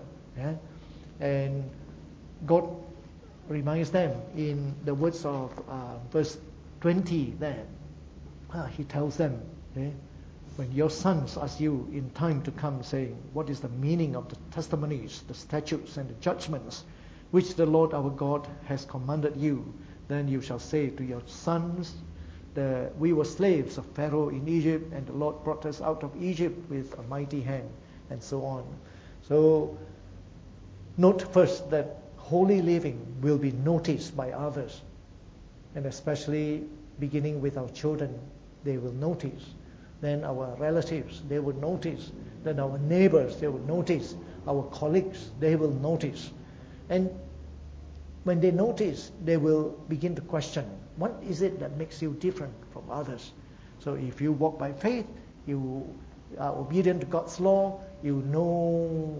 And God reminds them in the words of verse 20 there. He tells them, when your sons ask you in time to come, saying, what is the meaning of the testimonies, the statutes and the judgments which the Lord our God has commanded you, then you shall say to your sons, we were slaves of Pharaoh in Egypt, and the Lord brought us out of Egypt with a mighty hand, and so on. So note first that holy living will be noticed by others, and especially beginning with our children, they will notice. Then our relatives, they will notice. Then our neighbors, they will notice. Our colleagues, they will notice. And when they notice, they will begin to question, what is it that makes you different from others? So if you walk by faith, you are obedient to God's law, you know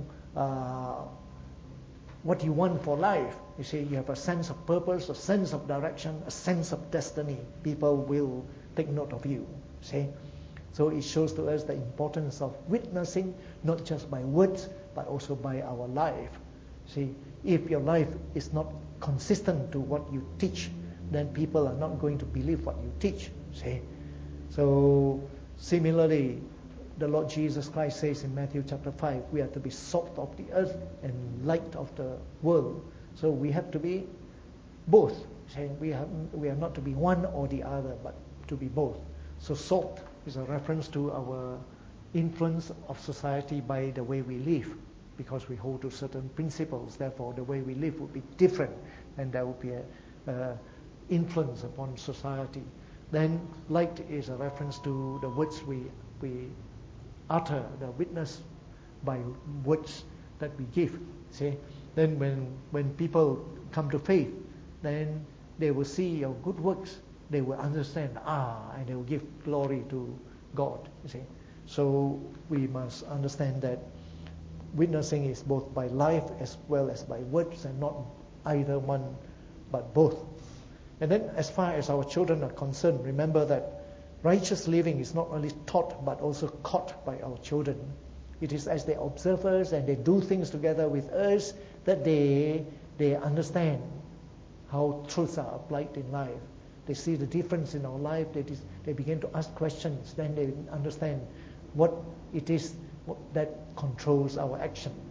what you want for life. You see, you have a sense of purpose, a sense of direction, a sense of destiny. People will take note of you. See? So it shows to us the importance of witnessing, not just by words, but also by our life. See, if your life is not consistent to what you teach, then people are not going to believe what you teach. See? So Similarly, the Lord Jesus Christ says in Matthew chapter 5, we are to be salt of the earth and light of the world. So we have to be both. Saying we are not to be one or the other, but to be both. So salt is a reference to our influence of society by the way we live, because we hold to certain principles. Therefore, the way we live would be different, and there will be a influence upon society. Then light is a reference to the words we utter, the witness by words that we give. See, then when people come to faith, then they will see your good works. They will understand, and they will give glory to God. You see, so we must understand that witnessing is both by life as well as by words, and not either one, but both. And then as far as our children are concerned, remember that righteous living is not only taught but also caught by our children. It is as they observe us and they do things together with us that they understand how truths are applied in life. They see the difference in our life. They begin to ask questions. Then they understand what it is that controls our actions.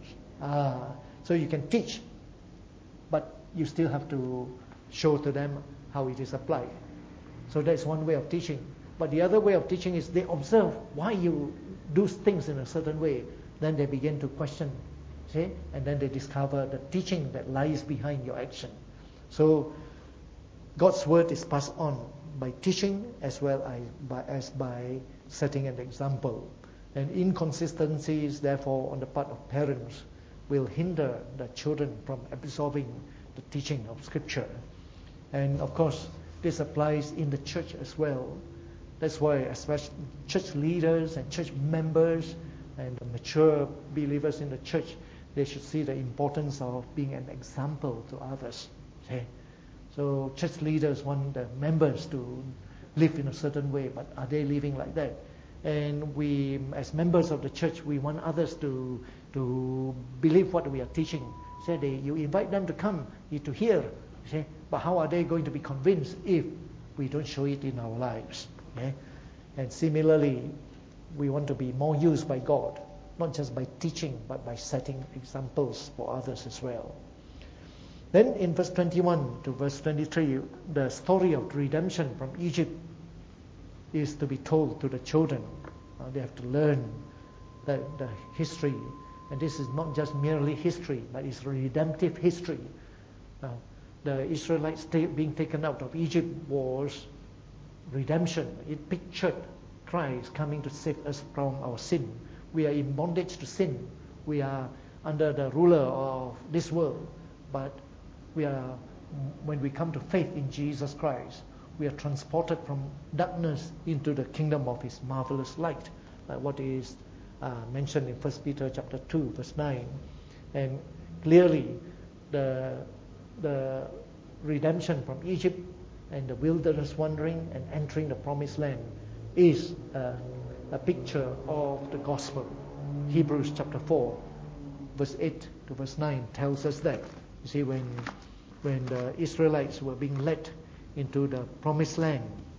So you can teach, but you still have to show to them how it is applied. So that's one way of teaching. But the other way of teaching is they observe why you do things in a certain way. Then they begin to question, see? And then they discover the teaching that lies behind your action. So God's word is passed on by teaching as well as by setting an example. And inconsistencies, therefore, on the part of parents will hinder the children from absorbing the teaching of Scripture. And of course, this applies in the church as well. That's why, especially church leaders and church members and the mature believers in the church, they should see the importance of being an example to others. Okay? So church leaders want the members to live in a certain way, but are they living like that? And we, as members of the church, we want others to believe what we are teaching. Say you invite them to come, to hear. See? But how are they going to be convinced if we don't show it in our lives? Okay? And similarly, we want to be more used by God, not just by teaching, but by setting examples for others as well. Then in verse 21 to verse 23, the story of redemption from Egypt is to be told to the children. They have to learn the history. And this is not just merely history, but it's redemptive history. The Israelites being taken out of Egypt was redemption. It pictured Christ coming to save us from our sin. We are in bondage to sin. We are under the ruler of this world. But when we come to faith in Jesus Christ, we are transported from darkness into the kingdom of His marvelous light, like what is mentioned in 1 Peter chapter 2, verse 9. And clearly, the redemption from Egypt and the wilderness wandering and entering the promised land is a picture of the gospel. Hebrews chapter 4, verse 8 to verse 9 tells us that. You see, when the Israelites were being led into the promised land,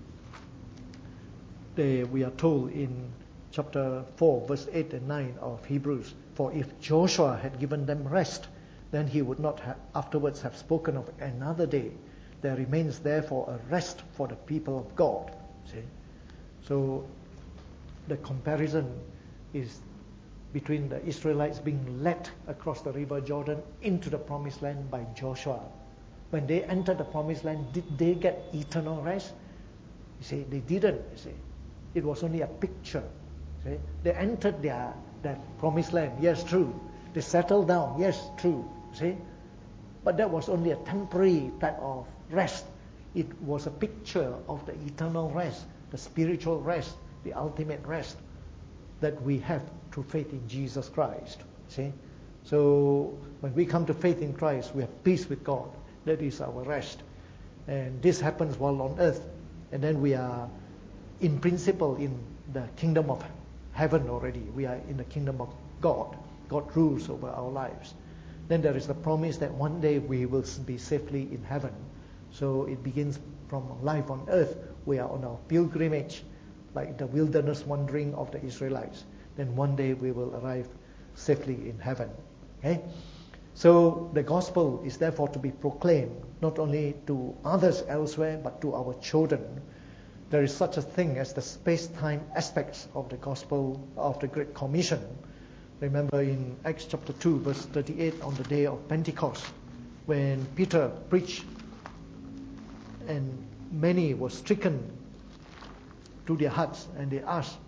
we are told in chapter 4, verse 8 and 9 of Hebrews, for if Joshua had given them rest, then he would not afterwards have spoken of another day. There remains therefore a rest for the people of God. See? So the comparison is between the Israelites being led across the river Jordan into the promised land by Joshua. When they entered the promised land, did they get eternal rest? You see, they didn't. You see, it was only a picture. See? They entered that promised land. Yes, true. They settled down. Yes, true. See, but that was only a temporary type of rest. It was a picture of the eternal rest, the spiritual rest, the ultimate rest that we have through faith in Jesus Christ. See, so when we come to faith in Christ, we have peace with God. That is our rest. And this happens while on earth. And then we are, in principle, in the kingdom of heaven already. We are in the kingdom of God. God rules over our lives. Then there is the promise that one day we will be safely in heaven. So it begins from life on earth. We are on our pilgrimage. like the wilderness wandering of the Israelites, then one day we will arrive safely in heaven. Okay? So the gospel is therefore to be proclaimed not only to others elsewhere but to our children. There is such a thing as the space-time aspects of the gospel of the Great Commission. Remember in Acts chapter 2 verse 38, on the day of Pentecost, when Peter preached and many were stricken to their hearts and they asked,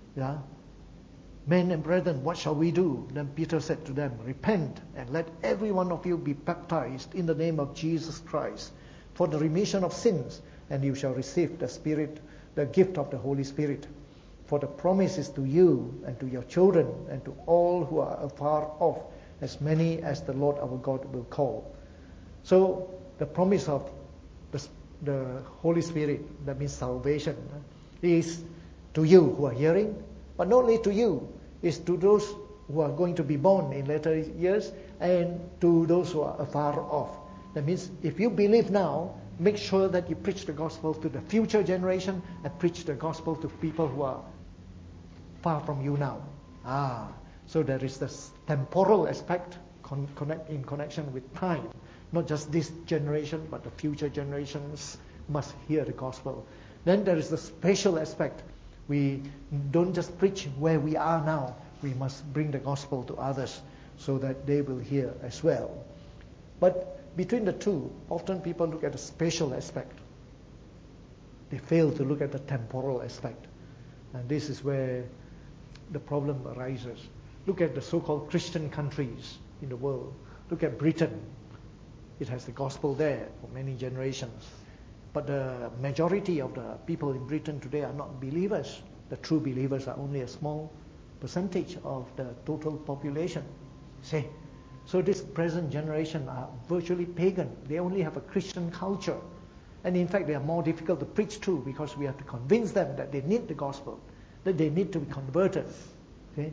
men and brethren, what shall we do? Then Peter said to them, repent and let every one of you be baptized in the name of Jesus Christ for the remission of sins, and you shall receive the Spirit, the gift of the Holy Spirit. For the promise is to you and to your children and to all who are afar off, as many as the Lord our God will call. So the promise of the Holy Spirit, that means salvation, is to you who are hearing, but not only to you, it's to those who are going to be born in later years and to those who are afar off. That means if you believe now, make sure that you preach the gospel to the future generation and preach the gospel to people who are far from you now. So there is this temporal aspect in connection with time. Not just this generation, but the future generations must hear the gospel. Then there is the spatial aspect. We don't just preach where we are now. We must bring the gospel to others so that they will hear as well. But between the two, often people look at the spatial aspect. They fail to look at the temporal aspect. And this is where the problem arises. Look at the so-called Christian countries in the world. Look at Britain. It has the gospel there for many generations. But the majority of the people in Britain today are not believers. The true believers are only a small percentage of the total population. See? So this present generation are virtually pagan. They only have a Christian culture. And in fact, they are more difficult to preach to because we have to convince them that they need the gospel, that they need to be converted. Okay?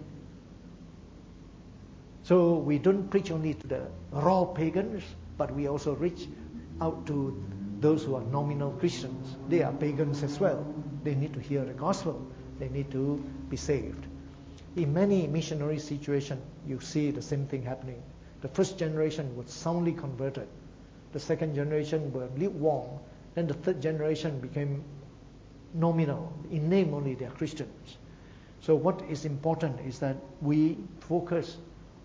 So we don't preach only to the raw pagans, but we also reach out to those who are nominal Christians. They are pagans as well. They need to hear the gospel. They need to be saved. In many missionary situations, you see the same thing happening. The first generation was soundly converted. The second generation were lukewarm. Then the third generation became nominal. In name only, they are Christians. So what is important is that we focus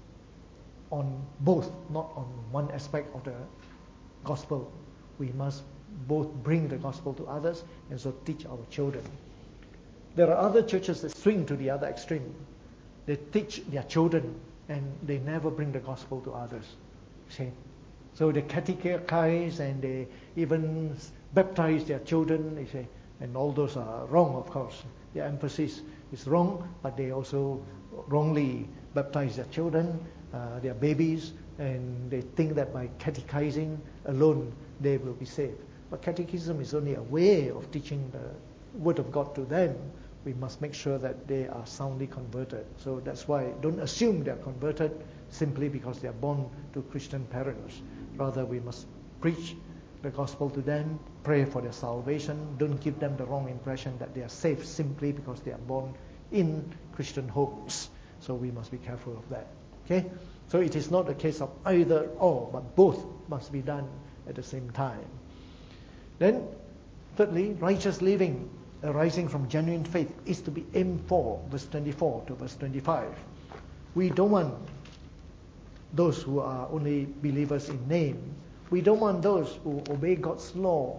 on both, not on one aspect of the gospel. We must both bring the gospel to others and so teach our children. There are other churches that swing to the other extreme. They teach their children and they never bring the gospel to others. See? So they catechize and they even baptize their children, they say, and all those are wrong, of course. Their emphasis is wrong, but they also wrongly baptize their children, their babies, and they think that by catechizing alone they will be saved. But catechism is only a way of teaching the Word of God to them. We must make sure that they are soundly converted. So that's why don't assume they are converted simply because they are born to Christian parents. Rather, we must preach the gospel to them, pray for their salvation. Don't give them the wrong impression that they are saved simply because they are born in Christian homes. So we must be careful of that. Okay? So it is not a case of either or, but both must be done at the same time. Then, thirdly, righteous living arising from genuine faith is to be aimed for, verse 24 to verse 25. We don't want those who are only believers in name. We don't want those who obey God's law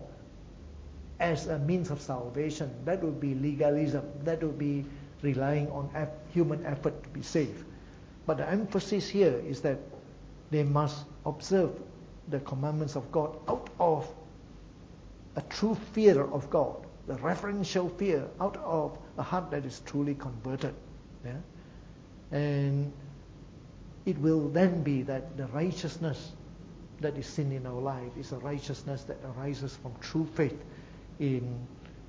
as a means of salvation. That would be legalism. That would be relying on human effort to be saved. But the emphasis here is that they must observe the commandments of God out of a true fear of God, the reverential fear, out of a heart that is truly converted. Yeah? And it will then be that the righteousness that is seen in our life is a righteousness that arises from true faith in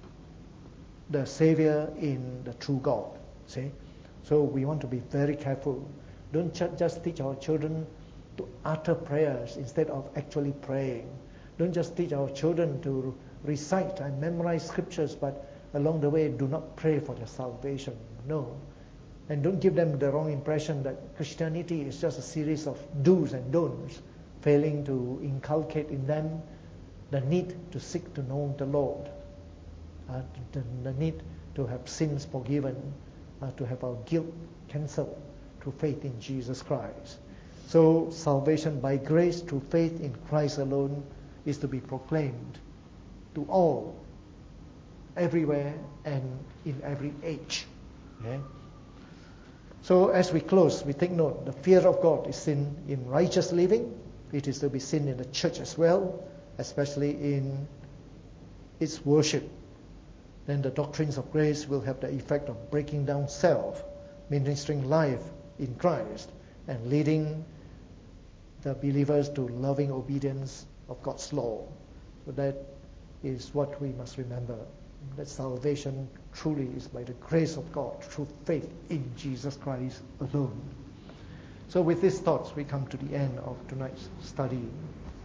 the Savior, in the true God. See? So we want to be very careful. Don't just teach our children to utter prayers instead of actually praying. Don't just teach our children to recite and memorize scriptures, but along the way, do not pray for their salvation. No. And don't give them the wrong impression that Christianity is just a series of do's and don'ts, failing to inculcate in them the need to seek to know the Lord, the need to have sins forgiven, to have our guilt cancelled through faith in Jesus Christ. So salvation by grace through faith in Christ alone is to be proclaimed to all, everywhere and in every age. Okay? So as we close, we take note, the fear of God is seen in righteous living. It is to be seen in the church as well, especially in its worship. Then the doctrines of grace will have the effect of breaking down self, ministering life in Christ, and leading the believers to loving obedience of God's law. So that is what we must remember, that salvation truly is by the grace of God through faith in Jesus Christ alone. So with these thoughts, we come to the end of tonight's study.